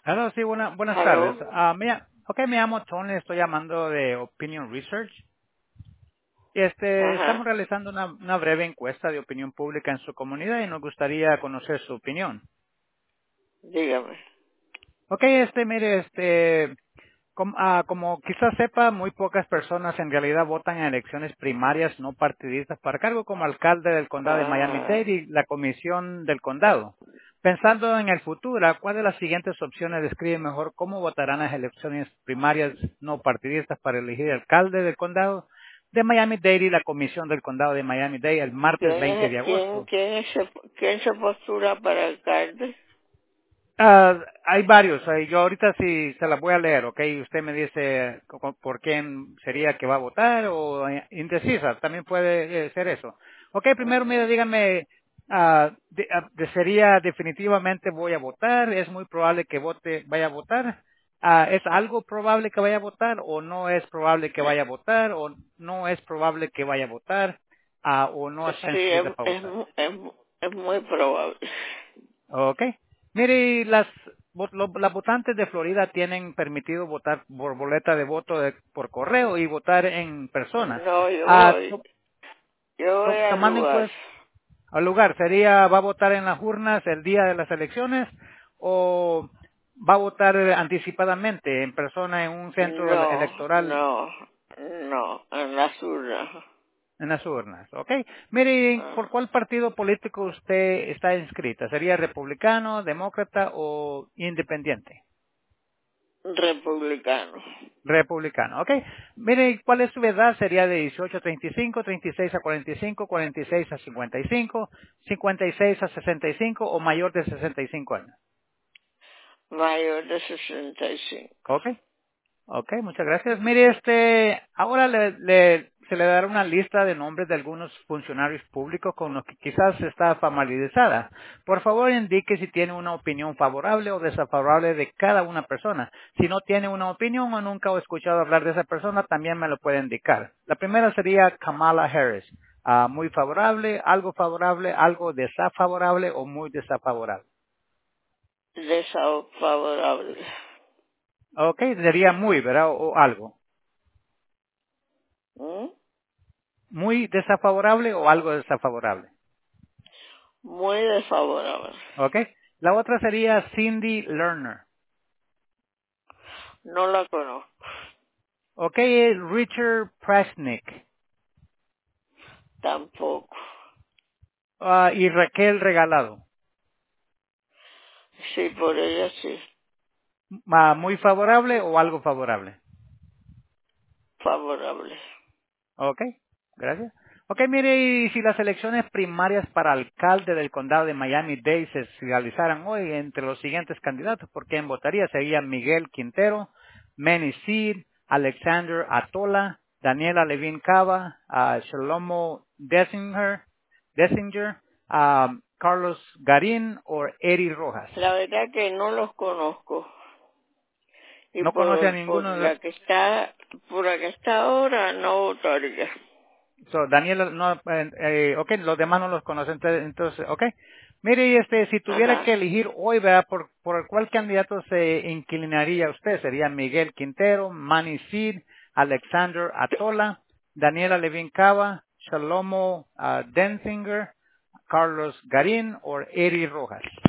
Hola, sí, buenas tardes. Hello. Me llamo Tony, estoy llamando de Opinion Research. Estamos Ajá. realizando una breve encuesta de opinión pública en su comunidad y nos gustaría conocer su opinión. Dígame. Mire, como quizás sepa, muy pocas personas en realidad votan en elecciones primarias no partidistas para cargo como alcalde del condado de Ah, Miami-Dade y la comisión del condado. Pensando en el futuro, ¿cuál de las siguientes opciones describe mejor cómo votarán las elecciones primarias no partidistas para elegir alcalde del condado de Miami-Dade y la comisión del condado de Miami-Dade el martes 20 de agosto? ¿Quién se postula para alcalde? Hay varios. Yo ahorita sí se las voy a leer, ¿ok? Usted me dice por quién sería que va a votar o indecisa. También puede ser eso. Ok, primero, mire, Ujú. dígame, ¿sería definitivamente voy a votar? ¿Es muy probable que vaya a votar? ¿Es algo probable que vaya a votar o no es probable que vaya a votar o no es probable que vaya a votar? ¿O no está Sí, inscrita para votar? es muy probable. Ok. Mire, las votantes de Florida tienen permitido votar por boleta de voto por correo y votar en persona. No, Ah, to- yo voy al tomando en lugar. cuenta al lugar, ¿va a votar en las urnas el día de las elecciones o va a votar anticipadamente en persona en un centro electoral No, en las urnas. en las urnas? ¿Ok? Mire, ¿por Ah, cuál partido político usted está inscrita? ¿Sería republicano, demócrata o independiente? Republicano. Republicano, ¿ok? Mire, ¿cuál es su edad? Sería de 18 a 35, 36 a 45, 46 a 55, 56 a 65 o mayor de 65 años. Mayor de 65. ¿Ok? Ok, muchas gracias. Mire, ahora se le dará una lista de nombres de algunos funcionarios públicos con los que quizás está familiarizada. Por favor, indique si tiene una opinión favorable o desfavorable de cada una persona. Si no tiene una opinión o nunca ha escuchado hablar de esa persona, también me lo puede indicar. La primera sería Kamala Harris. Muy favorable, algo desafavorable o muy desafavorable. Desfavorable. Ok, sería muy, ¿verdad? O algo. ¿Mm? Muy desafavorable o algo desafavorable. Muy desfavorable. ¿Ok? La otra sería Cindy Lerner. No la conozco. ¿Ok? Richard Presnick. Tampoco. Y Raquel Regalado. Sí, por ella sí. ¿Muy favorable o algo favorable? Favorable. ¿Ok? Gracias. Ok, mire, y si las elecciones primarias para alcalde del condado de Miami-Dade se realizaran hoy entre los siguientes candidatos, ¿por quién votaría? Serían Miguel Quintero, Manny Seed, Alexander Atola, Daniela Levin Cava, Shlomo Dessinger, Carlos Garín o Eri Rojas. La verdad que no los conozco. Y No conoce a por ninguno de la que está, por la que está ahora, no votaría. Daniel, no, ok, los demás no los conocen, entonces, ok. Mire, si tuviera que Ajá. elegir hoy, ¿verdad? ¿Por cuál candidato se inclinaría usted? ¿Sería Miguel Quintero, Manny Seed, Alexander Atola, Daniela Levin Cava, Shalomo Denzinger, Carlos Garín o Eri Rojas?